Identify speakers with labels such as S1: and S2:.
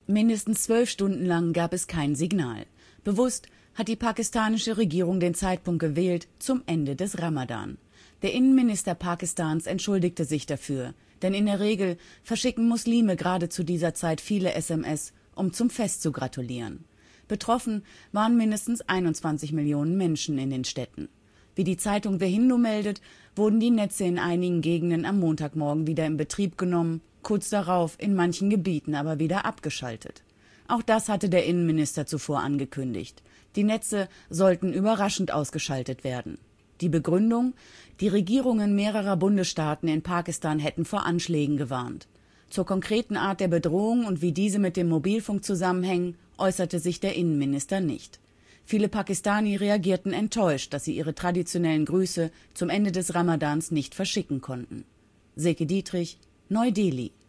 S1: Mindestens 12 Stunden lang gab es kein Signal. Bewusst hat die pakistanische Regierung den Zeitpunkt gewählt zum Ende des Ramadan. Der Innenminister Pakistans entschuldigte sich dafür, denn in der Regel verschicken Muslime gerade zu dieser Zeit viele SMS, um zum Fest zu gratulieren. Betroffen waren mindestens 21 Millionen Menschen in den Städten. Wie die Zeitung The Hindu meldet, wurden die Netze in einigen Gegenden am Montagmorgen wieder in Betrieb genommen, kurz darauf in manchen Gebieten aber wieder abgeschaltet. Auch das hatte der Innenminister zuvor angekündigt. Die Netze sollten überraschend ausgeschaltet werden. Die Begründung: Die Regierungen mehrerer Bundesstaaten in Pakistan hätten vor Anschlägen gewarnt. Zur konkreten Art der Bedrohung und wie diese mit dem Mobilfunk zusammenhängen, äußerte sich der Innenminister nicht. Viele Pakistani reagierten enttäuscht, dass sie ihre traditionellen Grüße zum Ende des Ramadans nicht verschicken konnten. Silke Dietrich, Neu-Delhi.